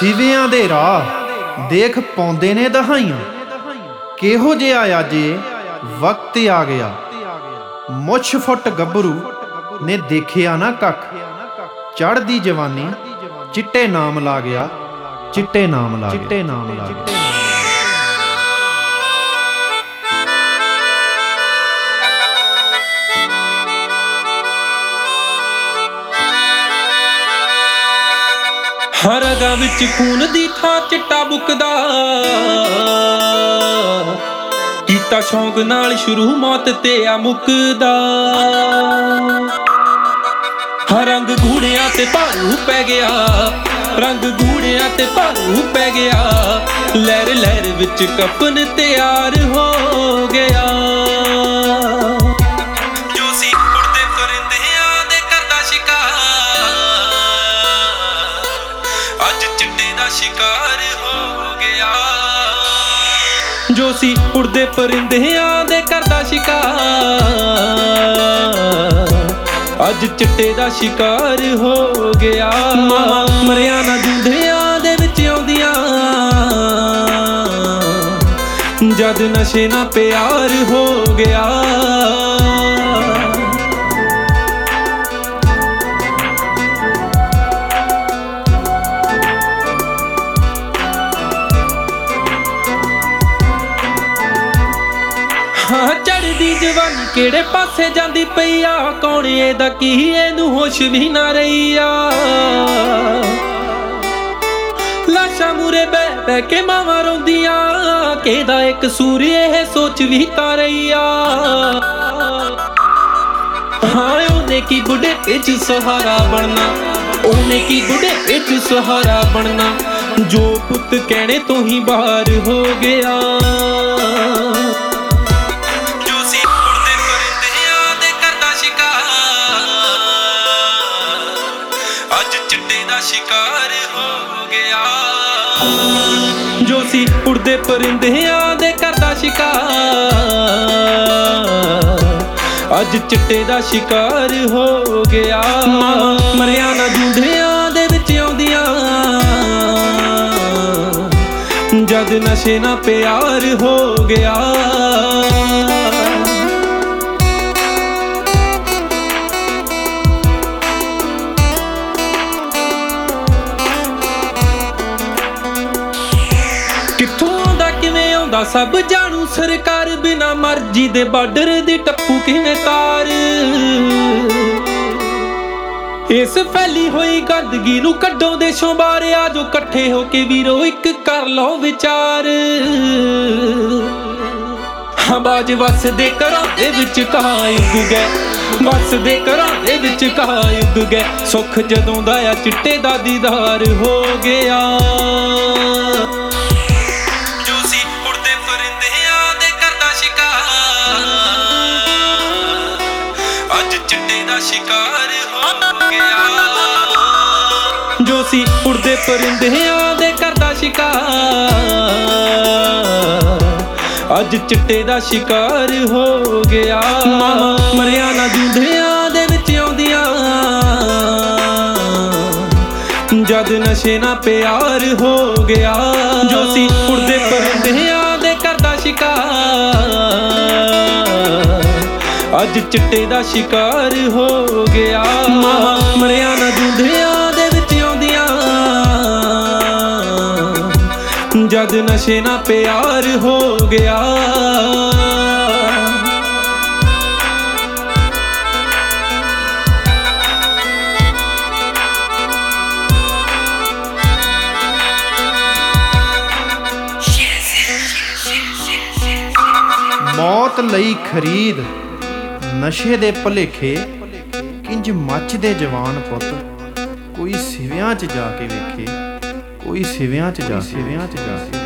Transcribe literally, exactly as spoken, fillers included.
ਸਿਵਿਆਂ ਦੇ ਰਾਹ ਦੇਖ ਪਾਉਂਦੇ ਨੇ ਦਹਾਈਆਂ, ਕਿਹੋ ਜਿਹਾ ਅੱਜ ਵਕਤ ਆ ਗਿਆ। ਮੁੱਛ ਫੁੱਟ ਗੱਭਰੂ ਨੇ ਦੇਖਿਆ ਨਾ ਕੱਖ, ਚੜ੍ਹਦੀ ਜਵਾਨੀ ਚਿੱਟੇ ਨਾਮ ਲਾ ਗਿਆ, ਚਿੱਟੇ ਨਾਮ ਲਾ ਚਿੱਟੇ ਨਾਮ ਲਾ ਗਿਆ। ਹਰ ਰਗਾਂ ਵਿੱਚ ਖੂਨ ਦੀ ਥਾਂ ਚਿੱਟਾ ਬੁੱਕਦਾ, ਕੀਤਾ ਸ਼ੌਂਕ ਨਾਲ ਸ਼ੁਰੂ ਮੌਤ ਤੇ ਆ ਮੁੱਕਦਾ। ਹਰ ਰੰਗ ਗੂੜਿਆਂ ਤੇ ਭਾਰੂ ਪੈ ਗਿਆ, ਰੰਗ ਗੂੜਿਆਂ ਤੇ ਭਾਰੂ ਪੈ ਗਿਆ। ਲਹਿਰ ਲਹਿਰ ਵਿੱਚ ਕਫਨ ਤਿਆਰ ਹੋ ਗਿਆ। ਜੋ ਸੀ ਉੜਦੇ ਪਰਿੰਦਿਆਂ ਦੇ ਕਰਦਾ ਸ਼ਿਕਾਰ, ਅੱਜ ਚਿੱਟੇ ਦਾ ਸ਼ਿਕਾਰ ਹੋ ਗਿਆ। ਜੋ ਸੀ ਉੜਦੇ ਪਰਿੰਦਿਆਂ ਦੇ ਕਰਦਾ ਸ਼ਿਕਾਰ, ਅੱਜ ਚਿੱਟੇ ਦਾ ਸ਼ਿਕਾਰ ਹੋ ਗਿਆ। ਮਾਵਾਂ ਮਰਿਆ ਨਾ ਜੂੰਦਿਆਂ ਦੇ ਵਿੱਚ ਆਉਂਦੀਆਂ, ਜਦ ਨਸ਼ੇ ਨਾਲ ਪਿਆਰ ਹੋ ਗਿਆ। ਚੜ੍ਹਦੀ ਜਵਾਨੀ ਕਿਹੜੇ ਪਾਸੇ ਜਾਂਦੀ ਪਈ ਆ, ਕੌਣ ਇਹਦਾ ਕੀ ਇਹਨੂੰ ਹੋਸ਼ ਵੀ ਨਾ ਰਹੀ ਆ। ਲਾਸ਼ਾਂ ਮੂਰੇ ਬਹਿ ਬਹਿ ਕੇ ਮਾਵਾਂ ਰੋਂਦੀਆਂ, ਕਿਹਦਾ ਇੱਕ ਕਸੂਰ ਇਹ ਸੋਚ ਵੀ ਤਾਂ ਰਹੀ ਆ। ਹਾਂ ਉਹਨੇ ਕੀ ਬੁਢੇਪੇ ਚ ਸਹਾਰਾ ਬਣਨਾ, ਉਹਨੇ ਕੀ ਬੁਢੇਪੇ ਚ ਸਹਾਰਾ ਬਣਨਾ। ਜੋ ਪੁੱਤ ਕਹਿਣੇ ਤੋਂ ਹੀ ਬਾਹਰ ਹੋ ਗਿਆ। ਸ਼ਿਕਾਰ ਹੋ ਗਿਆ। ਜੋ ਸੀ ਉੜਦੇ ਪਰਿੰਦਿਆਂ ਦੇ ਕਰਦਾ ਸ਼ਿਕਾਰ, ਅੱਜ ਚਿੱਟੇ ਦਾ ਸ਼ਿਕਾਰ ਹੋ ਗਿਆ। ਮਾਵਾਂ ਮਰਿਆ ਨਾ ਜੂੰਦਿਆਂ ਦੇ ਵਿੱਚ ਆਉਂਦੀਆਂ, ਜਦ ਨਸ਼ੇ ਨਾਲ ਪਿਆਰ ਹੋ ਗਿਆ। ਸਭ ਜਾਣੂ ਸਰਕਾਰ, ਬਿਨਾ ਮਰਜ਼ੀ ਦੇ ਬਾਰਡਰ ਦੀ ਟੱਪੂ ਕਿਵੇਂ ਤਾਰ। ਇਸ ਫੈਲੀ ਹੋਈ ਗੰਦਗੀ ਨੂੰ ਕੱਢੋ ਦੇਸ਼ੋਂ ਬਾਹਰ, ਆ ਜੋ ਇਕੱਠੇ ਹੋ ਕੇ ਵੀਰੋ ਇੱਕ ਕਰ ਲਓ ਵਿਚਾਰ। ਬਾਜ ਵਸਦੇ ਘਰਾਂ ਦੇ ਵਿੱਚ ਕਹਾਂ ਉੱਗ ਗਏ, ਵਸਦੇ ਘਰਾਂ ਦੇ ਵਿੱਚ ਕਹਾਂ ਉੱਗ ਗਏ। ਸੁੱਖ ਜਦੋਂ ਦਾ ਆ ਚਿੱਟੇ ਦਾ ਦੀਦਾਰ ਹੋ ਗਿਆ। ਸ਼ਿਕਾਰ ਹੋ ਗਿਆ। ਜੋ ਸੀ ਉੜਦੇ ਪਰਿੰਦਿਆਂ ਦੇ ਕਰਦਾ ਸ਼ਿਕਾਰ, ਅੱਜ ਚਿੱਟੇ ਦਾ ਸ਼ਿਕਾਰ ਹੋ ਗਿਆ। ਮਾਵਾਂ ਮਰਿਆ ਨਾ ਜੂੰਦਿਆਂ ਦੇ ਵਿੱਚ ਆਉਂਦੀਆਂ, ਜਦ ਨਸ਼ੇ ਨਾਲ ਪਿਆਰ ਹੋ ਗਿਆ। ਜੋ ਸੀ ਉੜਦੇ ਪਰਿੰਦਿਆਂ ਦੇ ਕਰਦਾ ਸ਼ਿਕਾਰ, ਅੱਜ ਚਿੱਟੇ ਦਾ ਸ਼ਿਕਾਰ ਹੋ ਗਿਆ। ਮਾਵਾਂ ਮਰਿਆ ਨਾ ਜੂੰਦਿਆਂ ਦੇ ਵਿੱਚ ਆਉਂਦੀਆਂ, ਜਦ ਨਸ਼ੇ ਨਾਲ ਪਿਆਰ ਹੋ ਗਿਆ। ਮੌਤ ਲਈ ਖਰੀਦ ਨਸ਼ੇ ਦੇ ਭੁਲੇਖੇ, ਕਿੰਜ ਮੱਚਦੇ ਜਵਾਨ ਪੁੱਤ। ਕੋਈ ਸਿਵਿਆਂ 'ਚ ਜਾ ਕੇ ਵੇਖੇ, ਕੋਈ ਸਿਵਿਆਂ 'ਚ ਜਾ ਸਿਵਿਆਂ 'ਚ ਜਾ ਕੇ